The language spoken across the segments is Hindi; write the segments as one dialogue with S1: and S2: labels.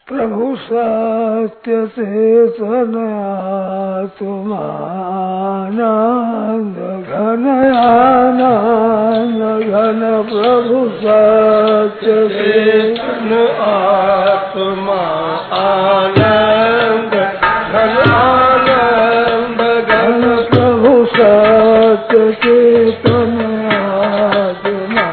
S1: प्रभु सत्य चेतन आत्मानंद घन आनंद घन प्रभु सत्य चेतन आत्मा आनंद घन आनंद घन प्रभु सत्य चेतन आत्मा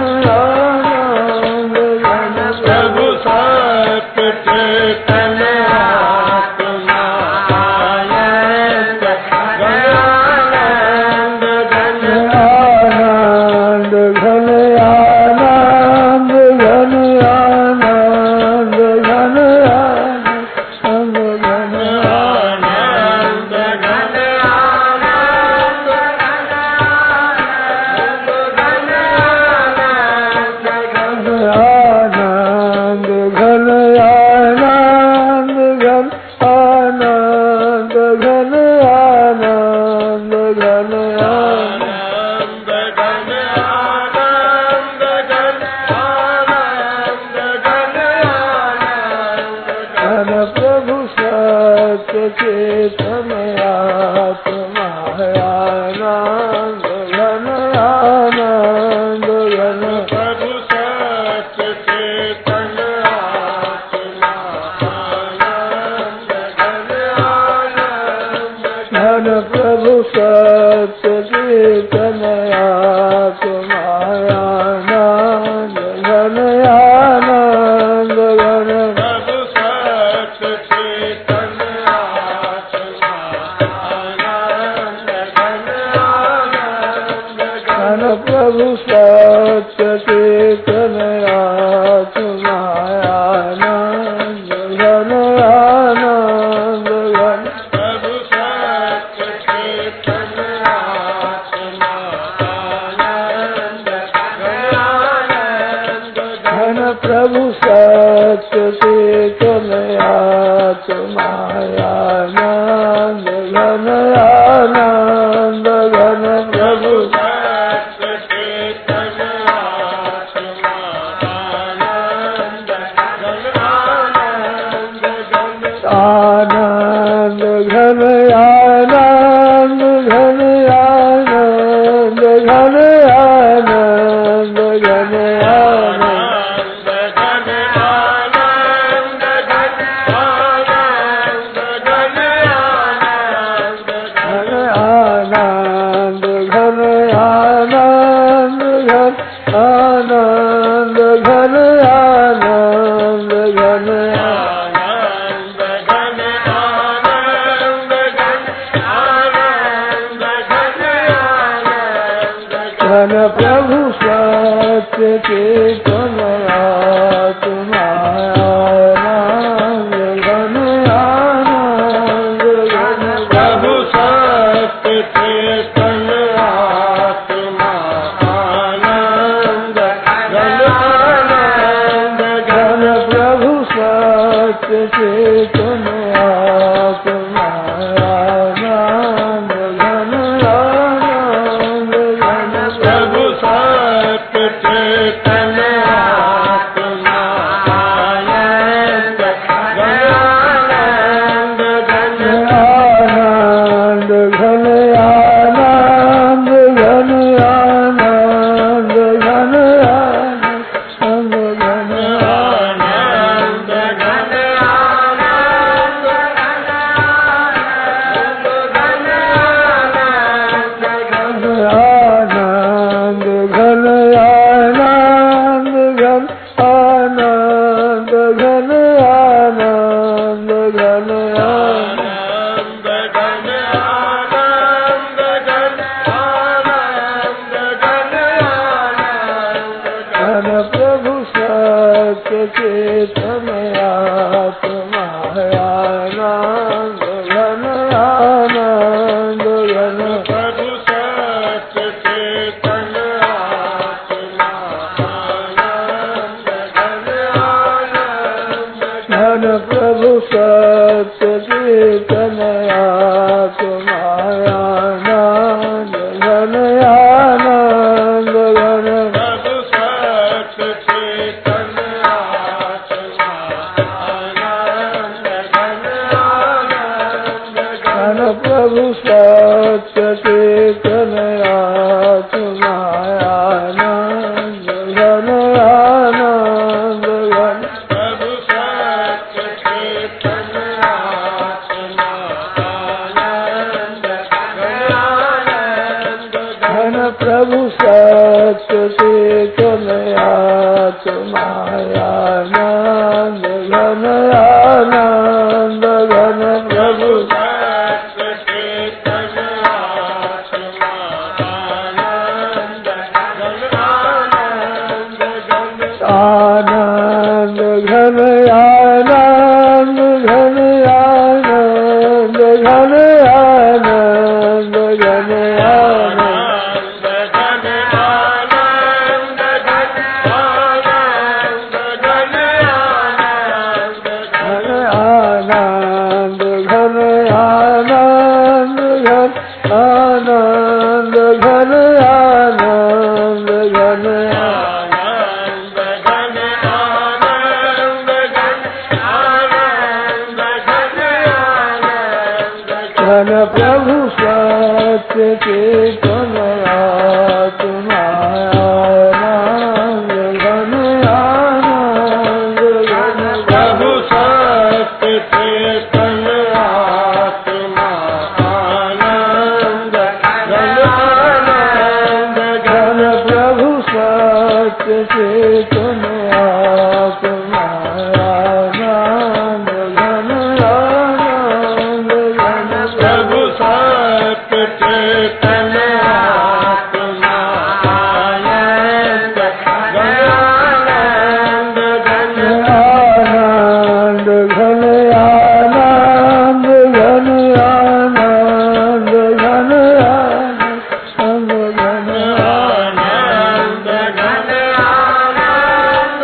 S2: प्रभु सत्य चेतन
S1: चेतन आत्मा आनंद घन आनंद घन
S2: प्रभु सत चेतन आत्मा आनंद घन आनंद
S1: घन प्रभु सत्य चेतन आत्मा आनंद घन आनंद घन
S2: प्रभु सत चेतन आत्मा आनंद घन आनंद
S1: घन प्रभु सत्य चेतन आत्मा आनंद घन आनंद घन प्रभु
S2: सत चेतन आत्मा आनंद घन आनंद घन
S1: आनंद घन आनंद घन आनंद घन आनंद घन आनंद आनंद घन आनंद घन आनंद घन आनंद घन घन प्रभु सत्य चेतन आत्मा आनंद घन आनंद घन
S2: प्रभु सत्य चेतन आत्मा आनंद घन आनंद
S1: घन प्रभु सत्य चेतन आत्मा आनंद घन आनंद घन
S2: प्रभु सत्य चेतन आत्मा आनंद घन आनंद घन
S1: आनंद घन आनंद घन आनंद घन आनंद घन
S2: आनंद घन आनंद
S1: आनंद घन आनंद घन आनंद घन आनंद घन
S2: आनंद घन आनंद घन आनंद घन आनंद
S1: घन प्रभु सत्य चेतन आत्मा आनंद घन आनंद घन
S2: प्रभु सत्य चेतन आत्मा आनंद घन आनंद
S1: घन प्रभु सत्य चेतन आत्मा आनंद घन आनंद घन
S2: प्रभु सत्य चेतन आत्मा आनंद घन आनंद
S1: घन प्रभु सत्य चेतन आत्मा आनंद घन आनंद घन
S2: प्रभु सत्य चेतन आत्मा आनंद घन आनंद
S1: घन प्रभु सत्य चेतन आत्मा आनंद घन आनंद घन प्रभु
S2: सत्य चेतन आत्मा आनंद घन आनंद घन
S1: आनंद घन आनंद घन आनंद घन आनंद घन आनंद आनंद घन आनंद घन आनंद घन आनंद घन घन प्रभु सत्य चेतन आत्मा आनंद घन आनंद घन
S2: प्रभु सत्य चेतन आत्मा आनंद घन
S1: चेतन आत्मा आनंद घन आनंद घन
S2: प्रभु सत्य चेतन आत्मा आनंद घन आनंद घन
S1: आनंद घन आनंद घन आनंद घन आनंद घन
S2: आनंद घन आनंद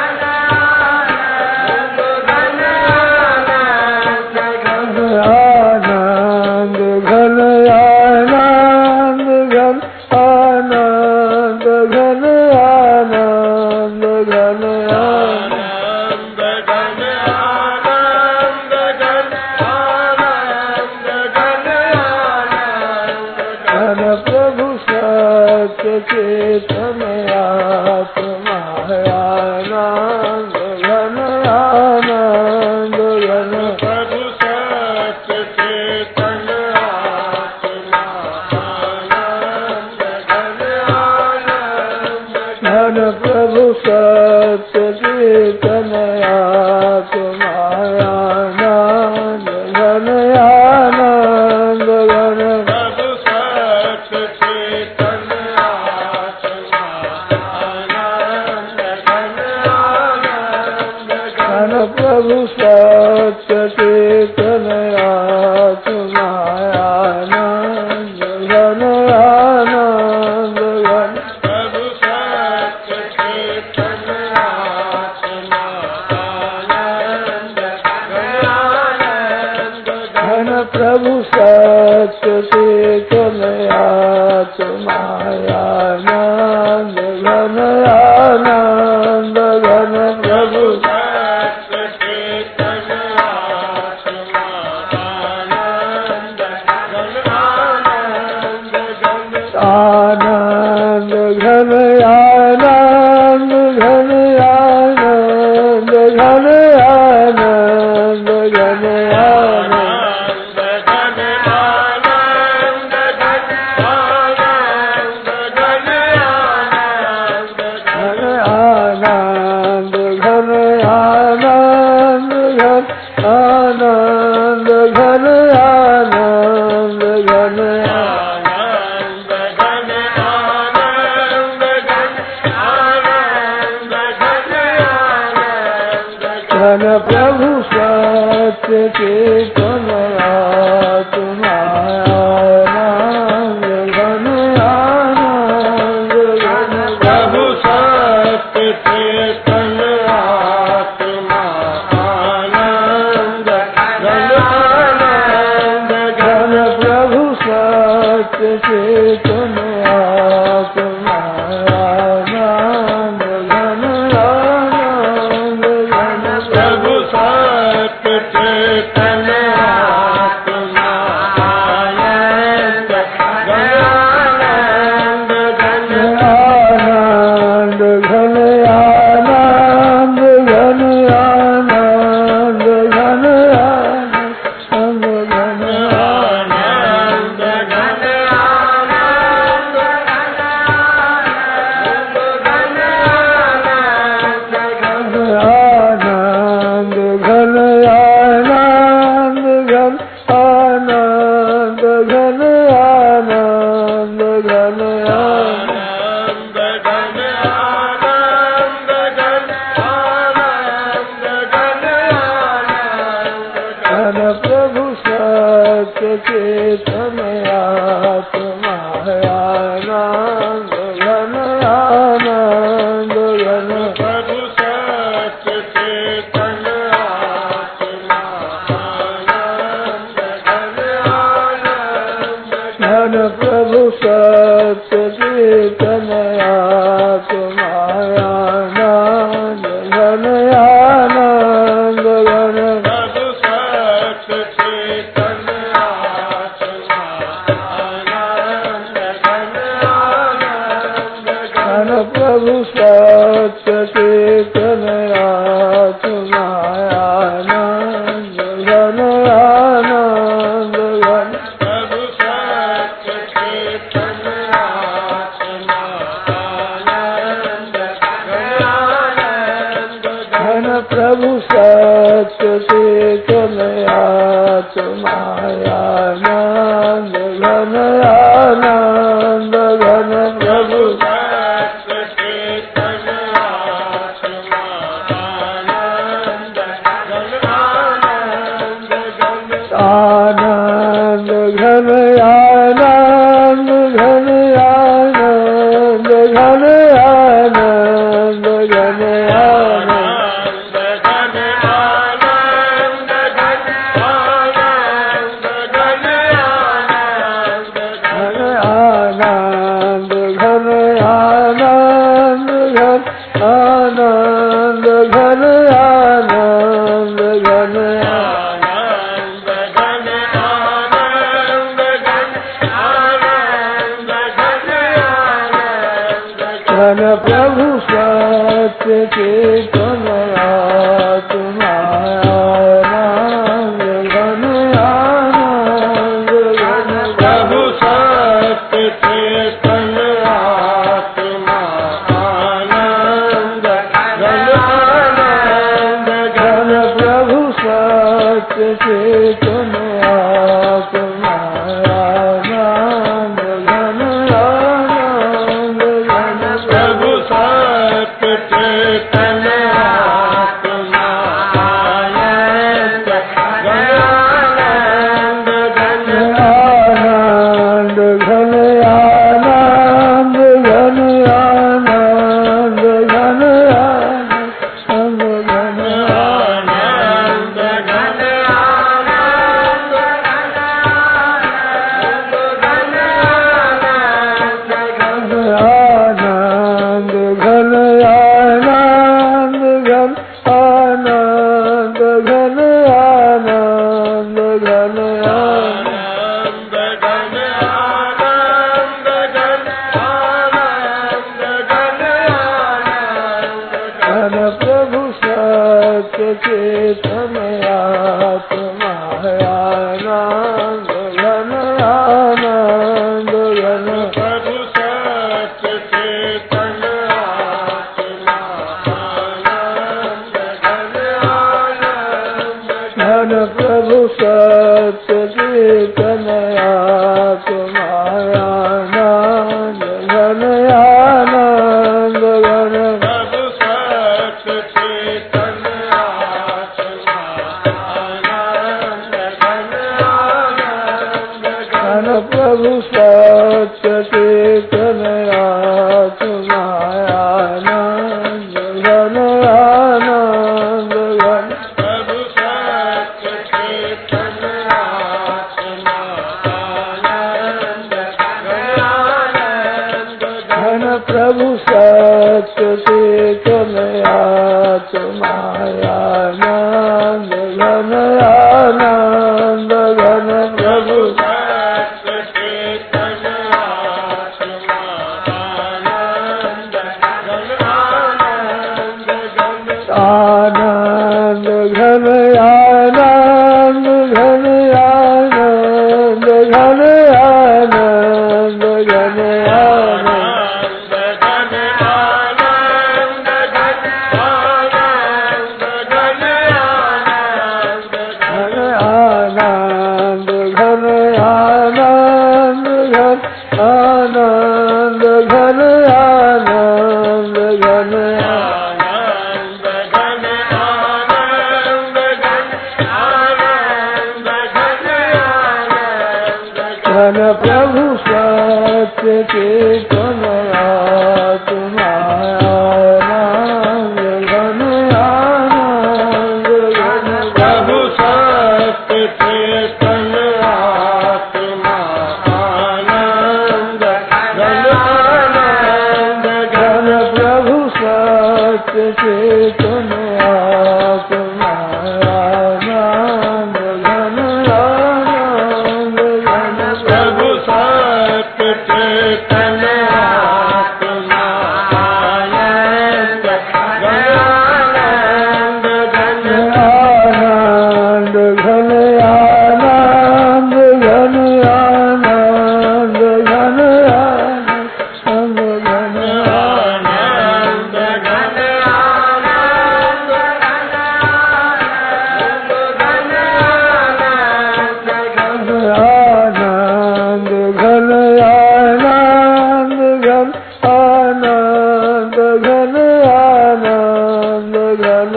S1: आनंद घन आनंद घन आनंद घन आनंद घन
S2: आनंद घन आनंद घन आनंद घन आनंद
S1: घन प्रभु सत्य चेतन आत्मा आनंद घन आनंद घन
S2: प्रभु सत्य चेतन आत्मा आनंद घन आनंद
S1: घन प्रभु सत्य चेतन आत्मा आनंद घन आनंद घन
S2: प्रभु सत्य चेतन आत्मा आनंद घन आनंद
S1: घन प्रभु सत्य चेतन आत्मा आनंद घन आनंद घन
S2: प्रभु सत्य चेतन आत्मा आनंद घन आनंद
S1: घन प्रभु सत्य चेतन आत्मा आनंद घन आनंद घन प्रभु
S2: सत्य चेतन आत्मा आनंद घन आनंद घन
S1: आनंद घन आनंद घन आनंद घन आनंद घन आनंद आनंद घन आनंद घन आनंद घन आनंद घन घन प्रभु सत्य चेतन आत्मा आनंद घन आनंद घन
S2: प्रभु सत्य चेतन आत्मा आनंद घन आनंद
S1: घन प्रभु सत्य चेतन आत्मा आनंद घन आनंद घन
S2: प्रभु सत्य चेतन आत्मा आनंद घन आनंद घन
S1: आनंद घन आनंद घन आनंद घन आनंद घन
S2: आनंद घन आनंद
S1: आनंद घन आनंद घन आनंद घन आनंद घन
S2: आनंद घन आनंद घन आनंद घन आनंद
S1: घन प्रभु सत्य चेतन आत्मा आनंद घन आनंद घन
S2: प्रभु सत्य चेतन आत्मा आनंद घन आनंद
S1: घन प्रभु सत्य चेतन आत्मा आनंद घन आनंद घन
S2: प्रभु सत्य चेतन आत्मा आनंद घन आनंद
S1: घन प्रभु सत्य चेतन आत्मा आनंद घन आनंद घन
S2: प्रभु सत्य चेतन आत्मा आनंद
S1: चेतन आत्मानंद घन आनंद घन प्रभु आनंद घन आनंद घन आनंद घन आनंद घन आनंद आनंद घन आनंद घन आनंद घन आनंद घन घन प्रभु सत्य चेतन आत्मानंद घन आनंद घन प्रभु सत्य चेतन आत्मानंद घन आनंद घन प्रभु सत्य चेतन आत्मानंद घन आनंद घन प्रभु सत्य चेतन आत्मानंद घन आनंद घन आनंद घन आनंद घन आनंद घन आनंद घन आनंद घन आनंद घन आनंद घन आनंद घन आनंद घन घन प्रभु सत्य चेतन आत्मानंद घन आनंद घन प्रभु सत्य चेतन आत्मानंद घन आनंद घन प्रभु सत्य चेतन आत्मानंद घन आनंद घन प्रभु सत्य चेतन आत्मानंद घन आनंद घन प्रभु सत्य चेतन आत्मानंद घन आनंद घन प्रभु सत्य चेतन आत्मानंद घन आनंद घन प्रभु सत्य चेतन आत्मानंद घन आनंद घन प्रभु सत्य चेतन आत्मानंद घन आनंद घन आनंद घन आनंद घन आनंद घन आनंद घन आनंद आनंद घन आनंद घन आनंद घन आनंद घन घन प्रभु सत्य चेतन आत्मानंद घन आनंद घन प्रभु सत्य चेतन आत्मानंद घन आनंद घन प्रभु सत्य चेतन आत्मानंद घन आनंद घन प्रभु सत्य चेतन आत्मानंद घन आनंद घन आनंद घन आनंद घन आनंद घन आनंद घन आनंद घन घन आनंद घन आनंद घन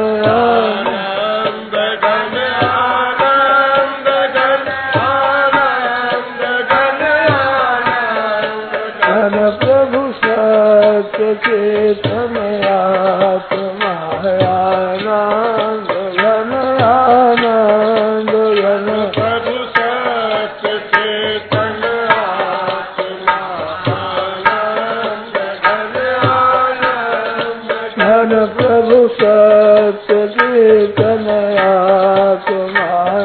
S2: आनंद घन आनंद घन आनंद घन आनंद
S1: घन प्रभु सत्य चेतन आत्मा आनंद घन आनंद घन
S2: प्रभु सत्य चेतन आत्मा आनंद घन आनंद
S1: घन प्रभु सत्य चेतन आत्मा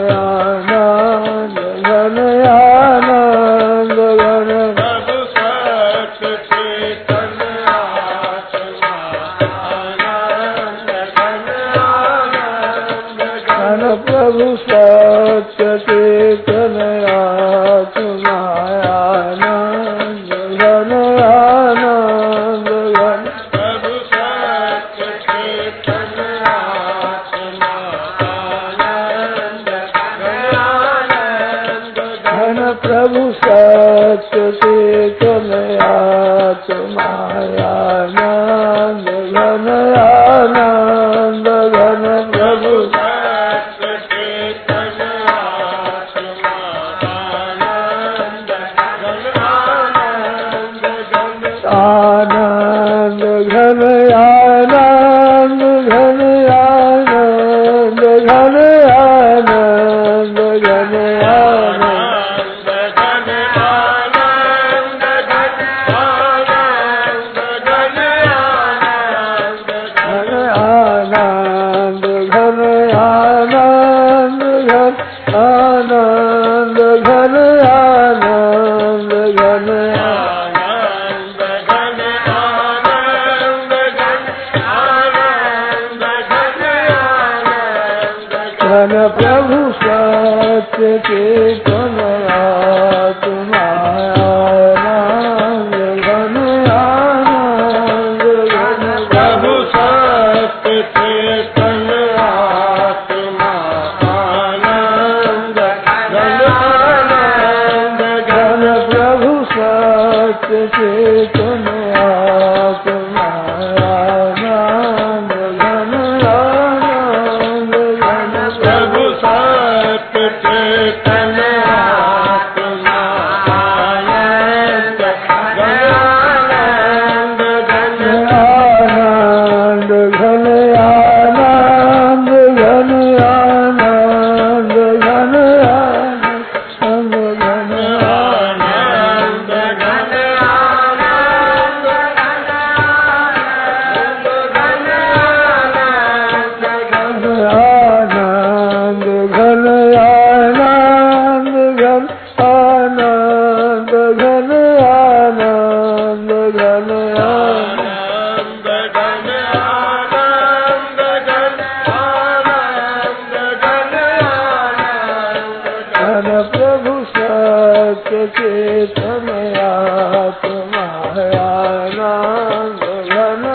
S1: आनंद घन आनंद घन
S2: प्रभु सत्य चेतन आत्मा आनंद घन आनंद
S1: घन प्रभु सत्य चेतन आत्मा आनंद घन आनंद घन
S2: प्रभु सत्य चेतन आत्मा आनंद घन आनंद
S1: घन प्रभु सत्य चेतन आत्मा आनंद घन आनंद घन प्रभु
S2: सत्य चेतन आत्मा आनंद घन आनंद घन
S1: आनंद घन आनंद घन आनंद घन आनंद घन आनंद
S2: घन आनंद घन आनंद घन आनंद
S1: घन आनंद घन आनंद घन आनंद घन आनंद घन
S2: आनंद घन आनंद घन आनंद घन आनंद
S1: घन प्रभु सत्य चेतन आत्मा आनंद घन आनंद घन
S2: प्रभु सत्य चेतन आत्मा आनंद घन आनंद
S1: घन प्रभु सत्य चेतन आत्मा आनंद घन आनंद घन
S2: प्रभु सत्य चेतन आत्मा आनंद घन आनंद घन
S1: आनंद घन आनंद घन आनंद घन आनंद घन
S2: आनंद घन आनंद घन आनंद घन आनंद घन
S1: आनंद घन आनंद घन आनंद घन आनंद घन
S2: आनंद घन आनंद घन आनंद घन आनंद
S1: घन प्रभु सत्य चेतन आत्मा आनंद घन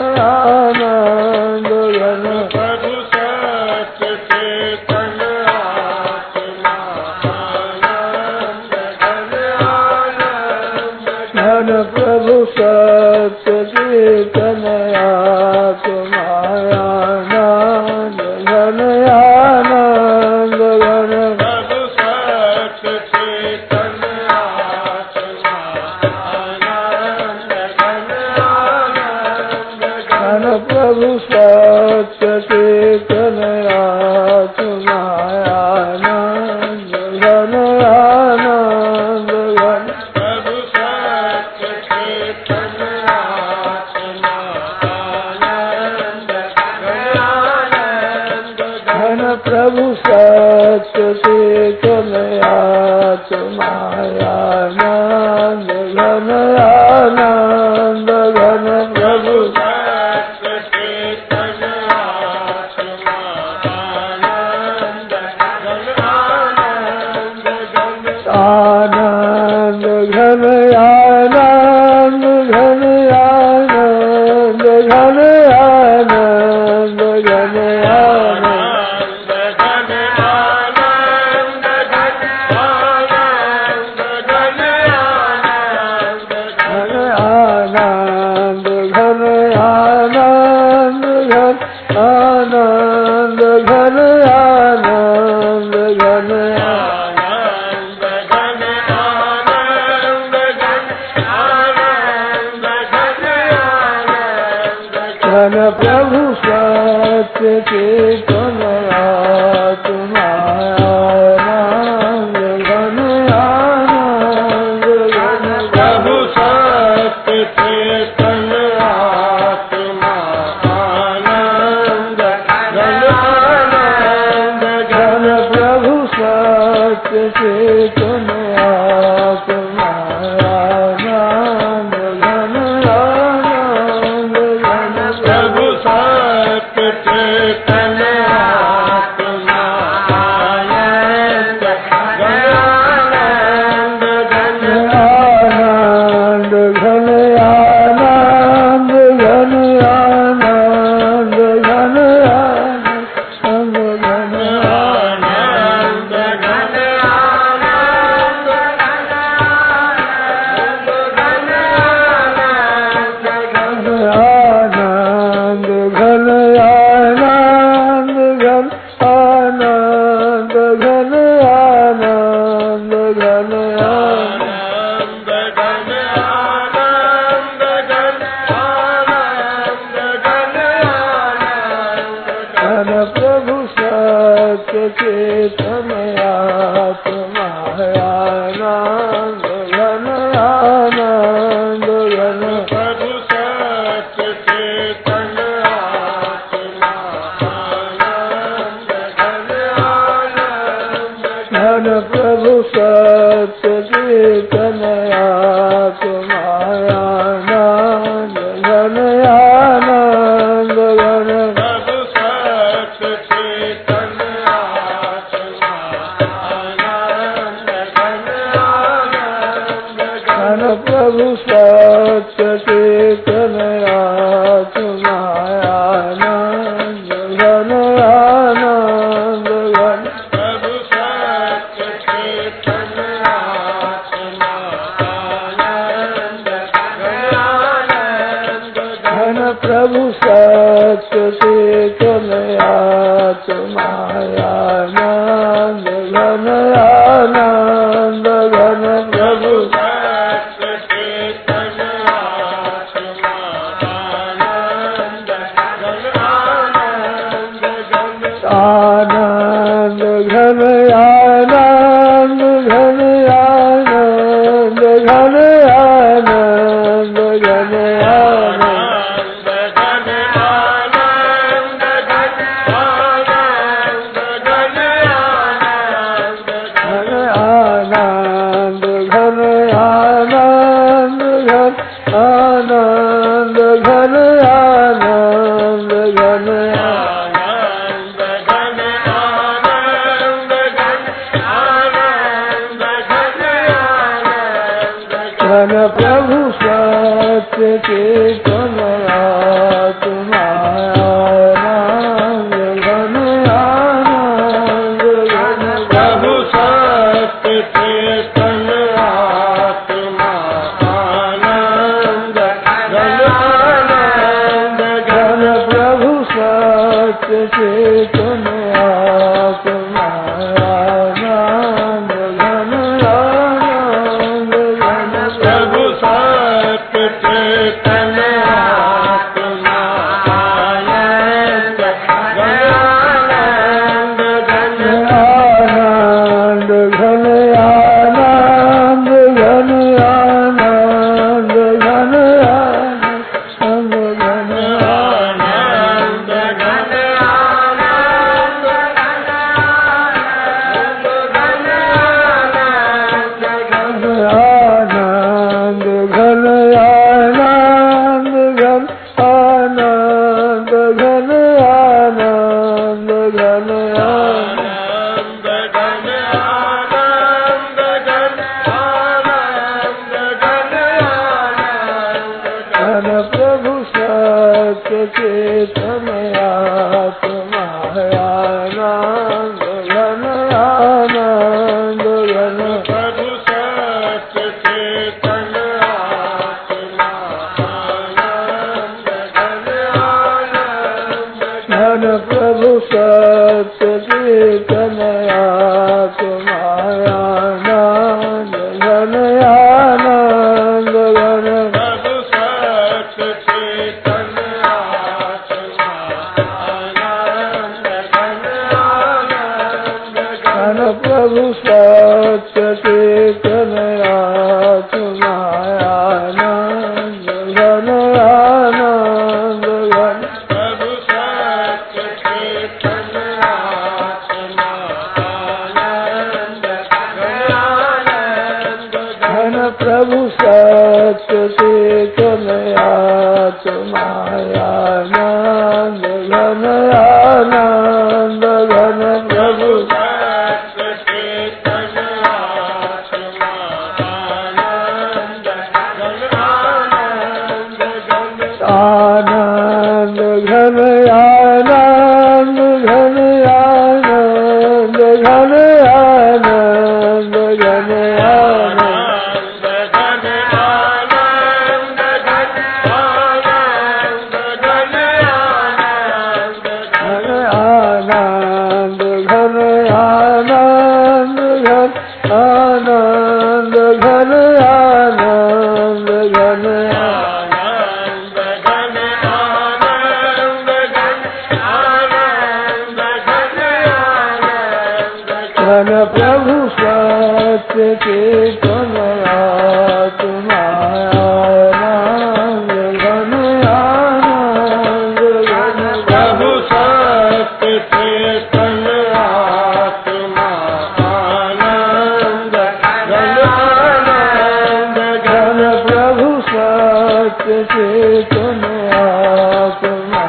S1: आनंद घन
S2: प्रभु सत्य चेतन आत्मा आनंद घन आनंद
S1: घन प्रभु सत्य चेतन आत्मा आनंद घन आनंद घन
S2: प्रभु सत्य चेतन आत्मा आनंद घन आनंद
S1: घन प्रभु सत्य चेतन आत्मा आनंद घन आनंद घन
S2: प्रभु सत्य चेतन आत्मा आनंद घन आनंद
S1: घन प्रभु सत्य चेतन आत्मा आनंद घन आनंद घन प्रभु
S2: सत्य चेतन आत्मा
S1: घन प्रभु सत्य चेतन आत्मा आनंद घन आनंद घन
S2: प्रभु सत्य चेतन आत्मा आनंद घन आनंद
S1: घन प्रभु सत्य चेतन आत्मा आनंद घन आनंद घन
S2: प्रभु सत्य चेतन आत्मा आनंद घन आनंद घन
S1: आनंद घन आनंद घन आनंद घन आनंद घन
S2: आनंद घन आनंद
S1: आनंद घन आनंद घन आनंद घन आनंद घन
S2: आनंद घन आनंद घन आनंद घन आनंद
S1: घन प्रभु सत्य चेतन आत्मा आनंद घन आनंद घन
S2: प्रभु सत्य चेतन आत्मा आनंद घन आनंद
S1: घन प्रभु सत्य चेतन आत्मा आनंद घन आनंद घन
S2: प्रभु सत्य चेतन आत्मा आनंद घन आनंद
S1: घन प्रभु सत्य चेतन आत्मा आनंद घन आनंद घन
S2: प्रभु सत्य चेतन आत्मा आनंद घन आनंद
S1: घन प्रभु सत्य चेतन आत्मा आनंद घन आनंद घन प्रभु
S2: सत्य चेतन आत्मा आनंद घन आनंद घन
S1: आनंद घन आनंद घन आनंद घन आनंद घन आनंद आनंद घन आनंद घन आनंद घन आनंद घन घन प्रभु सत्य चेतन आत्मा आनंद घन आनंद घन
S2: प्रभु सत्य चेतन आत्मा आनंद घन आनंद
S1: घन प्रभु सत्य चेतन आत्मा आनंद घन आनंद घन
S2: प्रभु सत्य चेतन आत्मा आनंद घन आनंद घन
S1: आनंद घन आनंद घन आनंद घन आनंद घन
S2: आनंद घन आनंद
S1: आनंद घन आनंद घन आनंद घन आनंद घन
S2: आनंद घन आनंद घन आनंद घन आनंद
S1: घन प्रभु सत्य चेतन आत्मा आनंद घन आनंद घन
S2: प्रभु सत्य चेतन आत्मा आनंद घन आनंद
S1: घन प्रभु सत्य चेतन आत्मा आनंद घन आनंद घन
S2: प्रभु सत्य चेतन आत्मा
S1: आत्मानंद घन आनंद घन प्रभु
S2: सत्य चेतन आत्मा आनंद घन आनंद घन
S1: आनंद घन आनंद घन आनंद घन आनंद घन आनंद आनंद घन आनंद घन आनंद घन आनंद घन घन प्रभु सत्य चेतन आत्मा आनंद घन आनंद घन
S2: प्रभु सत्य चेतन आत्मा आनंद घन आनंद
S1: घन प्रभु सत्य चेतन आत्मा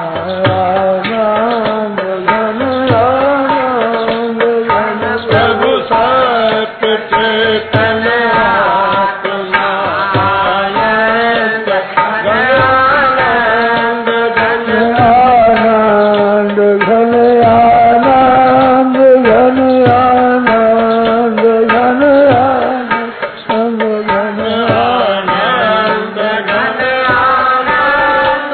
S1: आनंद घन आनंद घन
S2: प्रभु सत्य चेतन आत्मा आनंद घन आनंद घन
S1: आनंद घन आनंद घन आनंद घन आनंद घन
S2: आनंद घन आनंद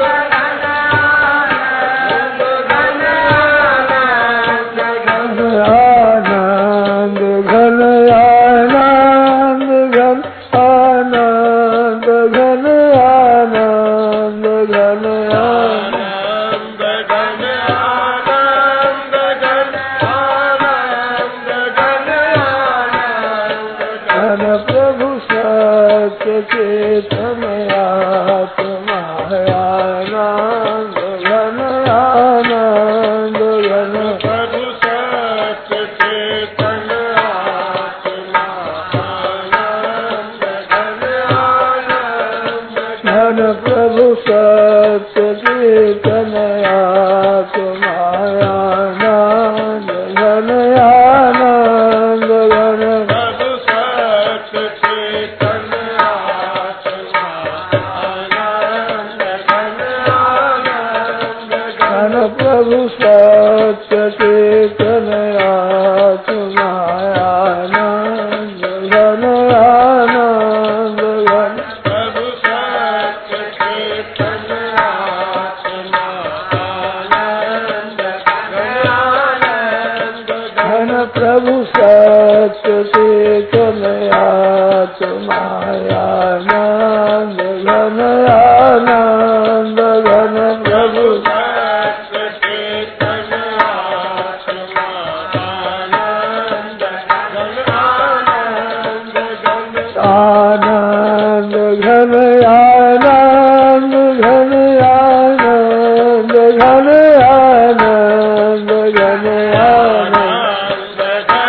S1: आनंद घन आनंद घन आनंद घन आनंद घन
S2: आनंद घन आनंद घन आनंद घन आनंद
S1: घन प्रभु सत्य चेतन आत्मा आनंद घन आनंद घन
S2: प्रभु सत्य चेतन आत्मा आनंद घन आनंद
S1: घन प्रभु सत्य चेतन आत्मा आनंद घन आनंद घन
S2: प्रभु सत्य चेतन आत्मा आनंद घन आनंद
S1: घन प्रभु सत्य चेतन आत्मा आनंद घन आनंद घन
S2: प्रभु सत्य चेतन आत्मा आनंद घन आनंद
S1: घन प्रभु सत्य चेतन आत्मा आनंद घन आनंद घन प्रभु
S2: सत्य चेतन आत्मा आनंद घन आनंद घन
S1: आनंद घन आनंद घन आनंद घन आनंद घन आनंद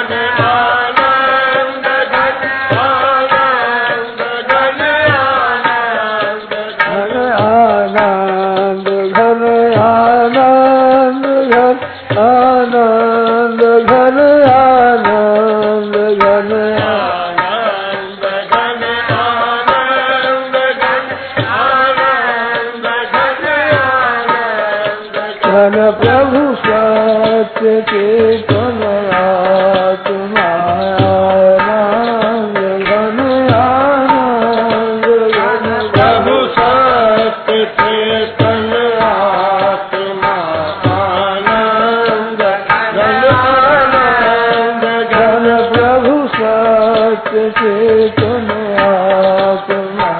S1: आनंद घन आनंद घन आनंद घन आनंद घन घन प्रभु सत्य चेतन आत्मा आनंद घन आनंद घन
S2: प्रभु सत्य चेतन आत्मा आनंद घन आनंद
S1: घन प्रभु सत्य चेतन आत्मा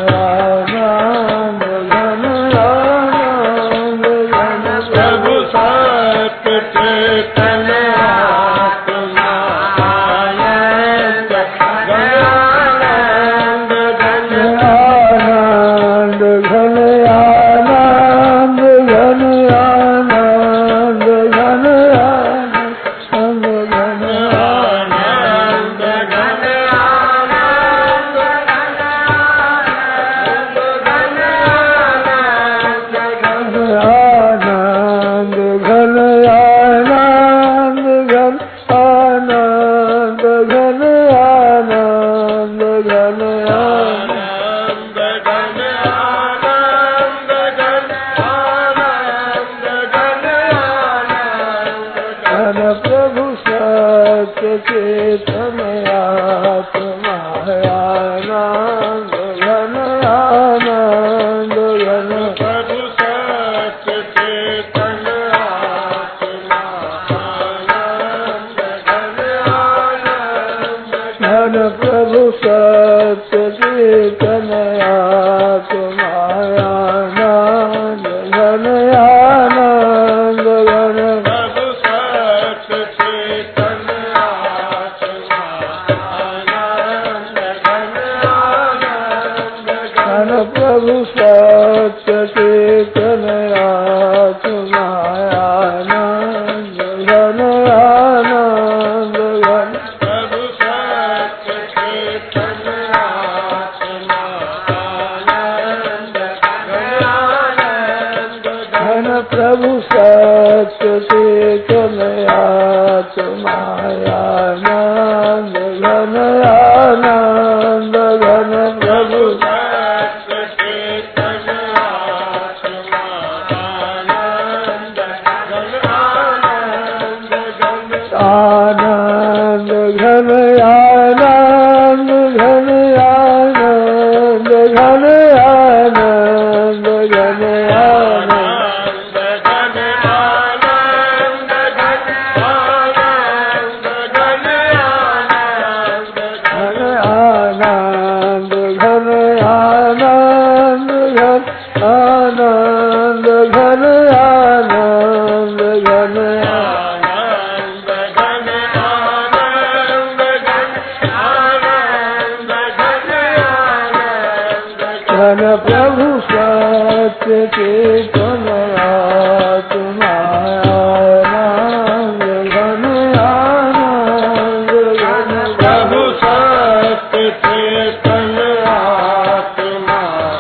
S1: आनंद घन आनंद घन
S2: प्रभु सत्य चेतन आत्मा आनंद घन आनंद घन
S1: आनंद घन आनंद घन आनंद घन आनंद घन
S2: आनंद घन आनंद
S1: चेतन आत्मा आनंद घन आनंद घन
S2: प्रभु सत्य चेतन आत्मा आनंद घन आनंद
S1: घन प्रभु सत्य चेतन आत्मा आनंद घन आनंद घन
S2: प्रभु सत्य चेतन आत्मा आनंद घन आनंद
S1: घन प्रभु सत्य चेतन आत्मा आनंद घन आनंद घन
S2: प्रभु सत्य चेतन आत्मा आनंद घन आनंद
S1: घन प्रभु सत्य चेतन आत्मा आनंद घन आनंद घन प्रभु
S2: सत्य चेतन आत्मा आनंद घन आनंद घन
S1: आनंद घन आनंद घन आनंद घन आनंद घन आनंद घन आनंद घन आनंद घन आनंद घन आनंद घन घन प्रभु सत्य चेतन आत्मा आनंद घन आनंद घन
S2: प्रभु सत्य चेतन आत्मा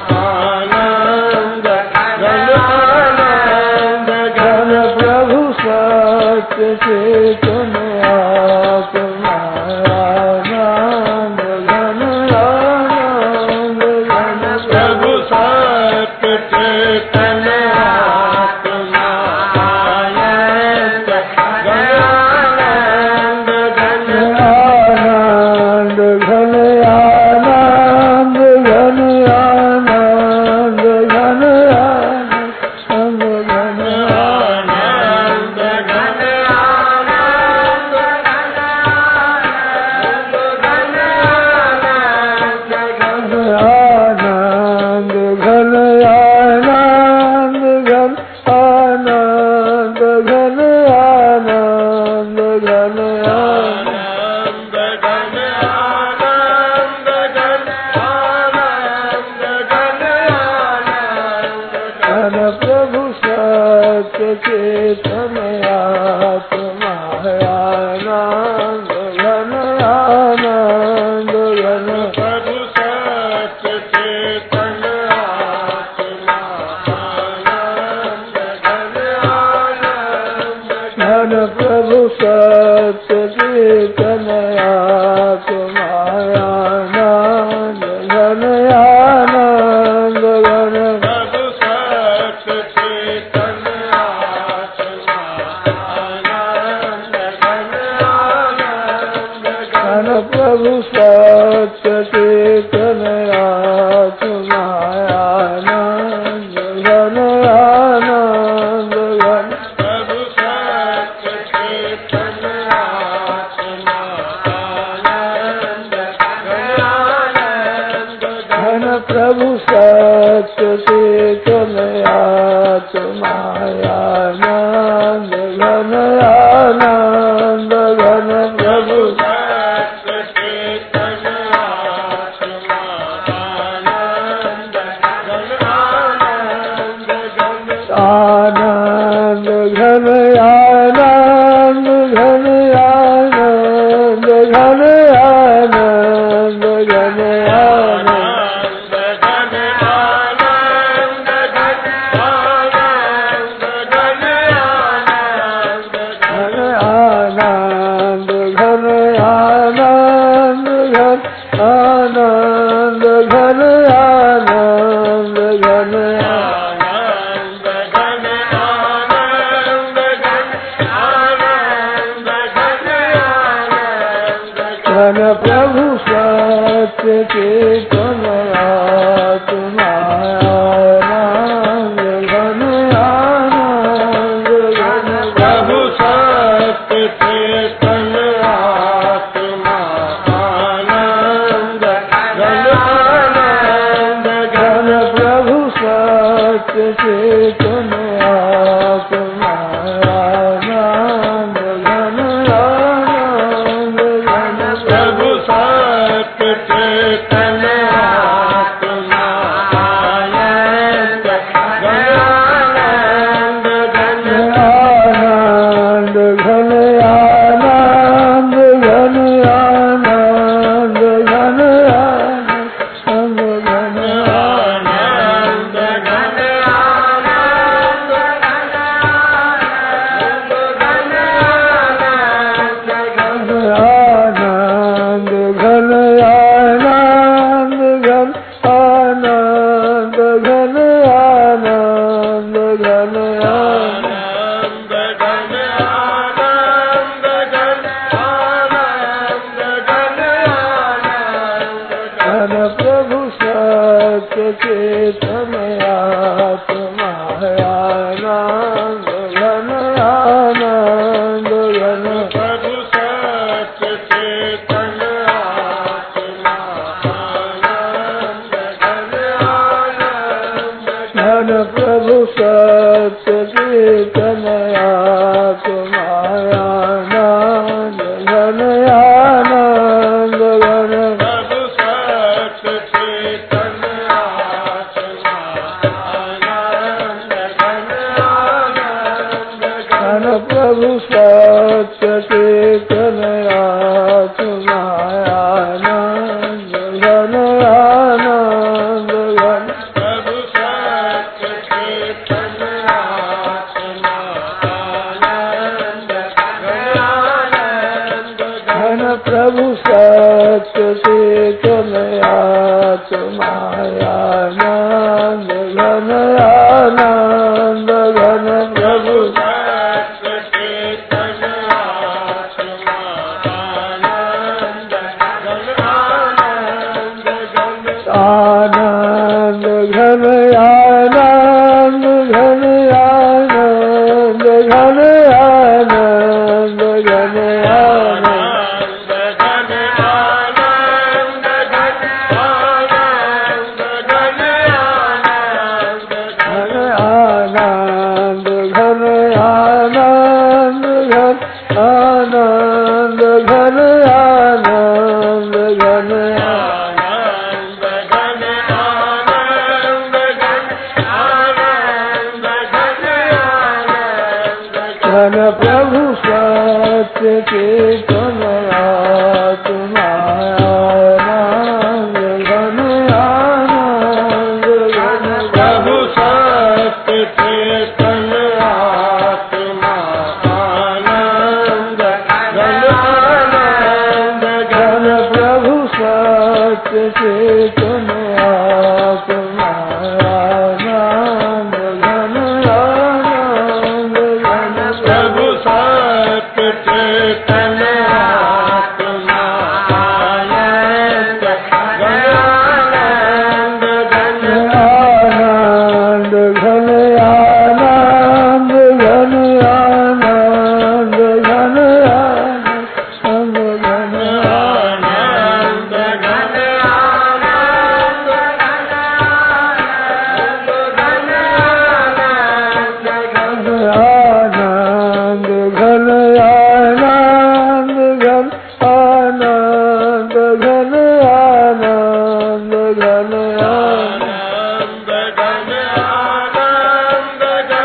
S2: आनंद घन आनंद
S1: घन प्रभु सत्य चेतन आत्मा आनंद घन आनंद घन
S2: प्रभु सत्य चेतन आत्मा आनंद घन आनंद घन
S1: आनंद घन आनंद घन आनंद घन आनंद घन
S2: आनंद घन आनंद
S1: आनंद घन आनंद घन आनंद घन आनंद घन
S2: आनंद घन आनंद घन आनंद घन आनंद
S1: घन प्रभु सत्य चेतन आत्मा आनंद घन आनंद घन
S2: प्रभु सत्य चेतन आत्मा आनंद घन आनंद
S1: घन प्रभु सत्य चेतन आत्मा आनंद घन आनंद घन
S2: प्रभु सत्य चेतन आत्मा आनंद घन आनंद
S1: घन प्रभु सत्य चेतन आत्मा आनंद घन आनंद घन
S2: प्रभु सत्य चेतन आत्मा आनंद घन आनंद
S1: घन प्रभु सत्य चेतन आत्मा आनंद घन आनंद घन प्रभु
S2: सत्य चेतन आत्मा आनंद घन आनंद घन
S1: आनंद घन आनंद घन आनंद घन आनंद घन आनंद आनंद घन आनंद घन आनंद घन आनंद घन सत्य चेतन आत्मा आनंद घन आनंद घन
S2: प्रभु सत्य चेतन आत्मा आनंद घन आनंद घन
S1: प्रभु सत्य चेतन आत्मा आनंद घन आनंद घन
S2: प्रभु सत्य चेतन आत्मा आनंद घन आनंद घन
S1: आनंद घन आनंद घन आनंद घन आनंद घन
S2: आनंद घन आनंद
S1: आनंद घन आनंद घन आनंद घन आनंद घन
S2: आनंद घन आनंद घन आनंद घन आनंद
S1: घन प्रभु सत्य चेतन आत्मा आनंद घन आनंद घन
S2: प्रभु सत्य चेतन आत्मा आनंद घन आनंद
S1: घन प्रभु सत्य चेतन आत्मा आनंद घन आनंद घन
S2: प्रभु सत्य चेतन आत्मा आनंद घन आनंद
S1: घन प्रभु सत्य चेतन आत्मा आनंद घन आनंद घन
S2: प्रभु सत्य चेतन आत्मा आनंद घन आनंद
S1: घन प्रभु सत्य चेतन आत्मा आनंद घन आनंद घन प्रभु
S2: सत्य चेतन आत्मा आनंद घन आनंद घन
S1: आनंद घन आनंद घन आनंद घन आनंद घन आनंद आनंद घन आनंद घन आनंद घन आनंद घन घन प्रभु सत्य चेतन आत्मा आनंद घन आनंद घन
S2: प्रभु सत्य चेतन आत्मा आनंद घन आनंद
S1: घन प्रभु सत्य चेतन आत्मा आनंद घन आनंद घन
S2: प्रभु सत्य चेतन आत्मा आनंद घन आनंद घन
S1: आनंद घन आनंद घन आनंद घन आनंद घन
S2: आनंद घन आनंद
S1: आनंद घन आनंद घन आनंद घन आनंद घन
S2: आनंद घन आनंद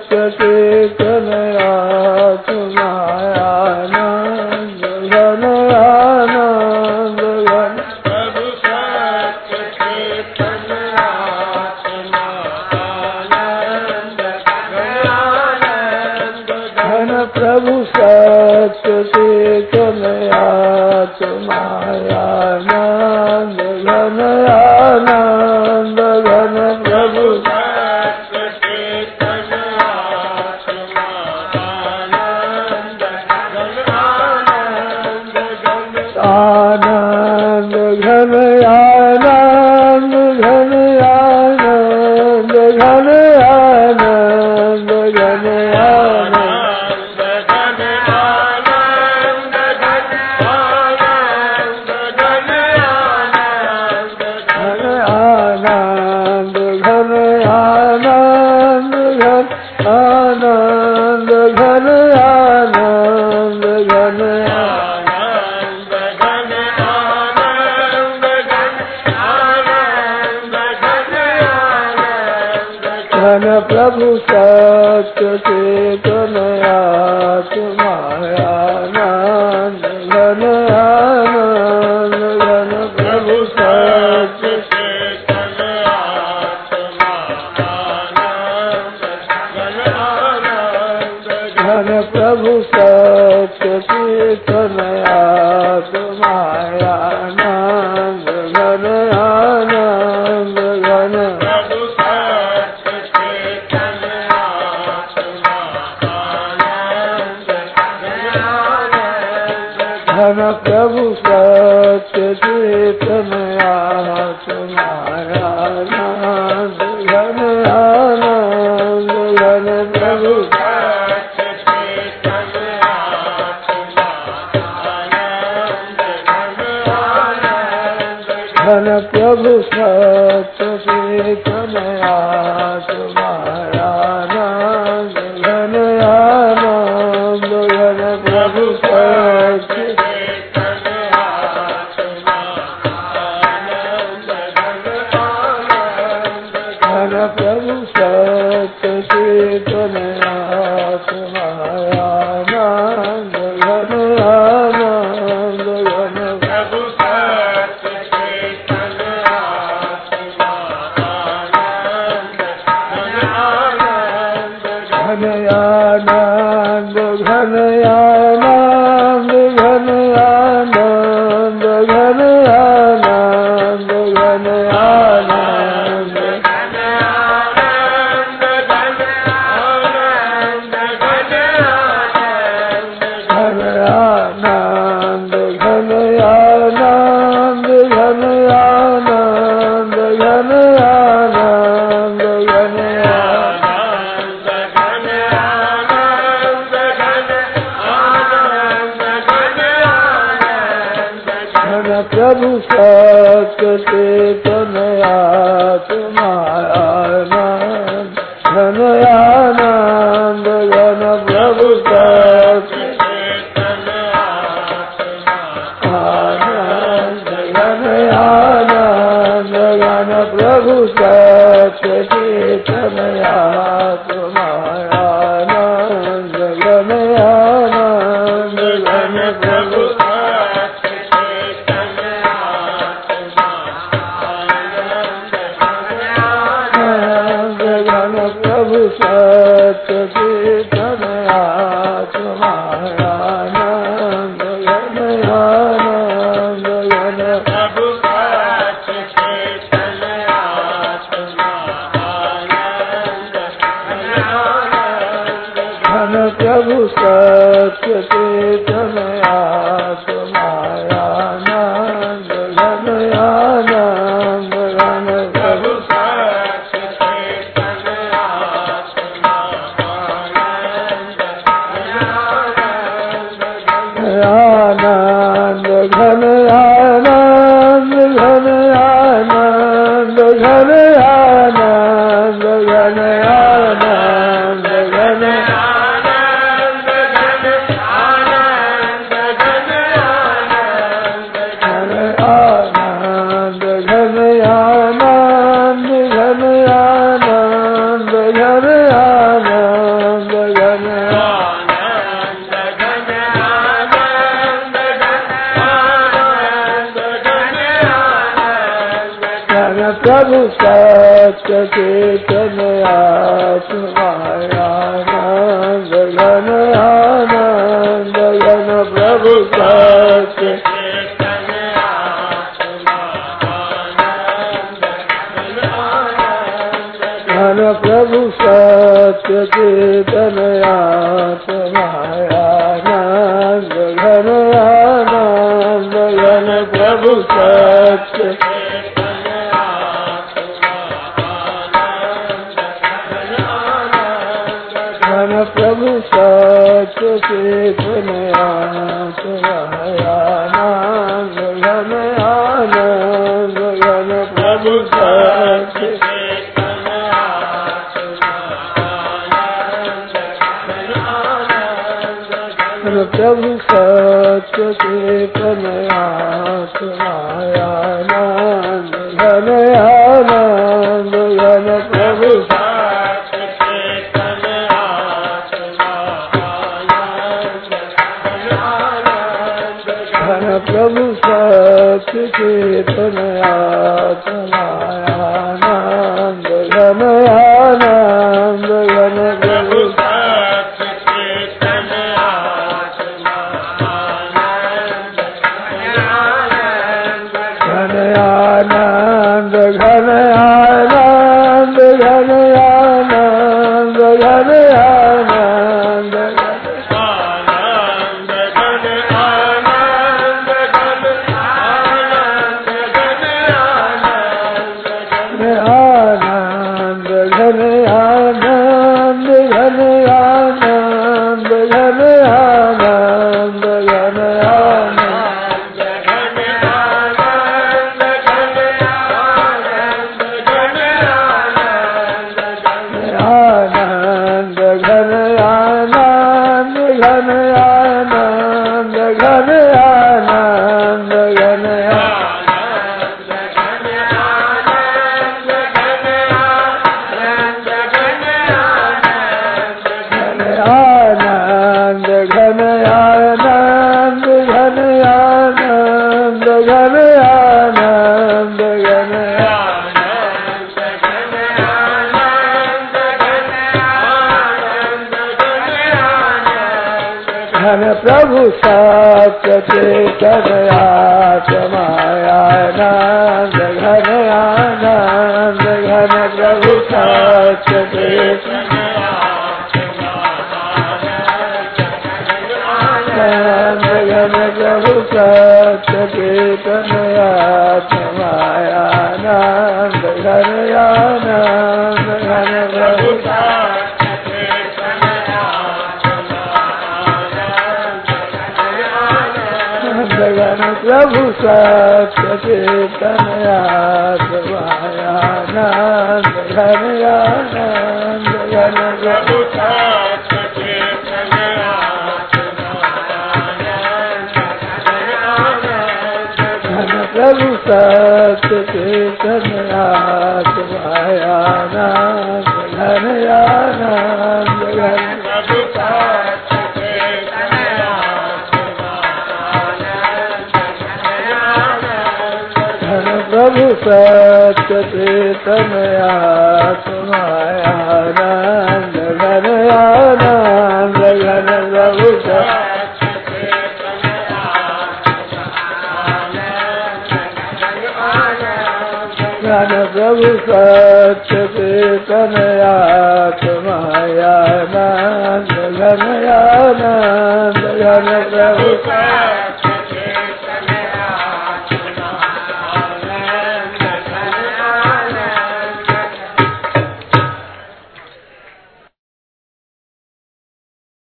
S1: सत्य चेतन आत्मा आनंद घन आनंद घन
S2: प्रभु सत्य चेतन आत्मा आनंद आनंद
S1: घन प्रभु सत्य चेतन आत्मा आनंद घन आनंद घन प्रभु
S2: सत्य चेतन आत्मा आनंद आनंद
S1: आनंद घन आनंद घन आनंद घन आनंद घन आनंद आनंद घन आनंद घन आनंद घन आनंद घन घन प्रभु सत्य चेतन आत्मा आनंद घन आनंद घन प्रभु सत्य
S2: चेतन आत्मा आनंद आनंद
S1: घन प्रभु सत्य चेतन आत्मा आनंद घन आनंद घन
S2: प्रभु सत्य चेतन आत्मा आनंद आनंद
S1: घन प्रभु सत्य चेतन आत्मा आनंद घन आनंद घन प्रभु
S2: सत्य चेतन आत्मा आनंद आनंद
S1: घन प्रभु सत्य चेतन आत्मा आनंद घन आनंद घन प्रभु सत्य
S2: चेतन आत्मा आनंद आनंद
S1: घन प्रभु सत्य चेतन आत्मा आनंद घन आनंद घन
S2: प्रभु सत्य चेतन आत्मा आनंद आनंद
S1: घन आनंद घन आनंद घन आनंद घन आनंद घन आनंद घन आनंद घन आनंद घन आनंद घन आनंद घन घन प्रभु सत्य चेतन आत्मा आनंद घन आनंद घन प्रभु सत्य आनंद घन आनंद घन प्रभु सत्य चेतन आत्मा आनंद घन आनंद घन प्रभु आनंद घन प्रभु सत्य चेतन आत्मा आनंद घन आनंद घन घन प्रभु सत्य चेतन आत्मा आनंद घन आनंद घन प्रभु आनंद घन आनंद घन आनंद घन आनंद घन आनंद घन आनंद घन आनंद घन आनंद घन आनंद प्रभु सत्य चेतन आत्मायानंद घन आनंद घन प्रभु सत्य घन प्रभु सत्य चेतन आत्मायानंद घन आनंद घन प्रभु सत्य घन प्रभु सत्य चेतन आत्मायानंद घन आनंद घन प्रभु सत्य प्रभु सत्य चेतन आत्मायानंद घन आनंद घन प्रभु घन प्रभु सत्य चेतन आत्मायानंद घन आनंद घन प्रभु आनंद घन आनंद घन आनंद घन आनंद आनंद घन आनंद घन आनंद घन आनंद घन आनंद घन आनंद घन आनंद घन आनंद घन आनंद घन आनंद घन आनंद घन आनंद घन घन प्रभु सत्य चेतन आत्मायानंद घन आनंद घन प्रभु सत्य चेतन घन प्रभु सत्य चेतन आत्मायानंद घन आनंद घन प्रभु घन प्रभु सत्य चेतन आत्मायानंद घन आनंद घन प्रभु घन प्रभु सत्य चेतन आत्मायानंद घन आनंद घन प्रभु सत्य चेतन आत्मायानंद घन आनंद घन प्रभु घन प्रभु सत्य चेतन आत्मायानंद घन आनंद